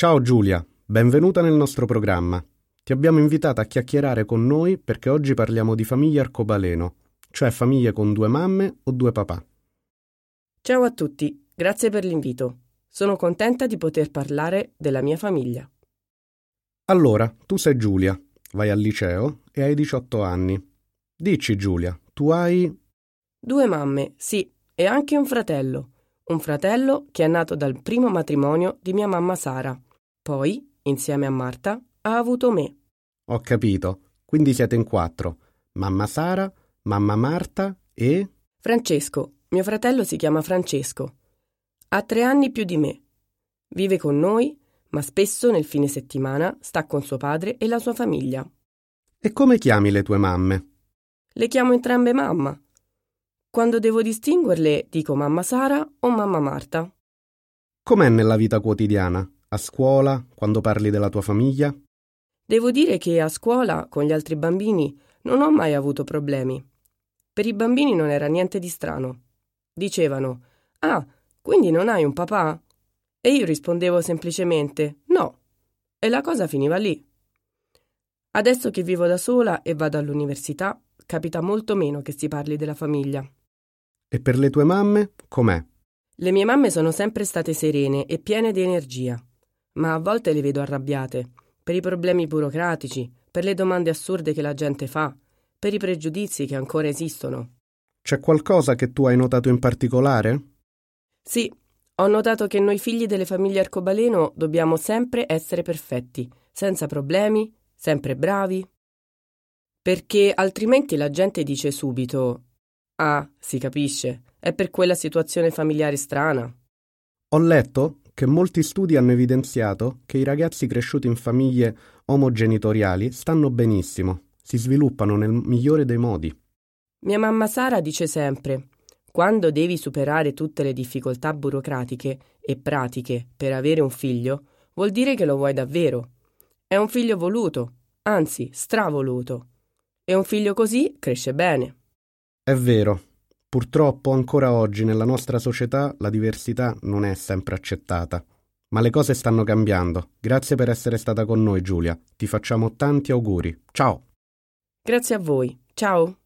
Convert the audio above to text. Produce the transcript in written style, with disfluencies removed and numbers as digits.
Ciao Giulia, benvenuta nel nostro programma. Ti abbiamo invitata a chiacchierare con noi perché oggi parliamo di famiglie arcobaleno, cioè famiglie con 2 mamme o 2 papà. Ciao a tutti, grazie per l'invito. Sono contenta di poter parlare della mia famiglia. Allora, tu sei Giulia, vai al liceo e hai 18 anni. Dici Giulia, tu hai... 2 mamme, sì, e anche un fratello. Un fratello che è nato dal primo matrimonio di mia mamma Sara. Poi, insieme a Marta, ha avuto me. Ho capito, quindi siete in 4. Mamma Sara, mamma Marta e... Francesco, mio fratello si chiama Francesco. Ha 3 anni più di me. Vive con noi, ma spesso nel fine settimana sta con suo padre e la sua famiglia. E come chiami le tue mamme? Le chiamo entrambe mamma. Quando devo distinguerle, dico mamma Sara o mamma Marta. Com'è nella vita quotidiana? A scuola, quando parli della tua famiglia? Devo dire che a scuola, con gli altri bambini, non ho mai avuto problemi. Per i bambini non era niente di strano. Dicevano: «Ah, quindi non hai un papà?» E io rispondevo semplicemente: «No». E la cosa finiva lì. Adesso che vivo da sola e vado all'università, capita molto meno che si parli della famiglia. E per le tue mamme, com'è? Le mie mamme sono sempre state serene e piene di energia, ma a volte le vedo arrabbiate, per i problemi burocratici, per le domande assurde che la gente fa, per i pregiudizi che ancora esistono. C'è qualcosa che tu hai notato in particolare? Sì, ho notato che noi figli delle famiglie arcobaleno dobbiamo sempre essere perfetti, senza problemi, sempre bravi. Perché altrimenti la gente dice subito: «Ah, si capisce, è per quella situazione familiare strana». Ho letto che molti studi hanno evidenziato che i ragazzi cresciuti in famiglie omogenitoriali stanno benissimo, si sviluppano nel migliore dei modi. Mia mamma Sara dice sempre: «Quando devi superare tutte le difficoltà burocratiche e pratiche per avere un figlio, vuol dire che lo vuoi davvero. È un figlio voluto, anzi stravoluto. E un figlio così cresce bene». È vero, purtroppo ancora oggi nella nostra società la diversità non è sempre accettata. Ma le cose stanno cambiando. Grazie per essere stata con noi, Giulia. Ti facciamo tanti auguri. Ciao! Grazie a voi. Ciao!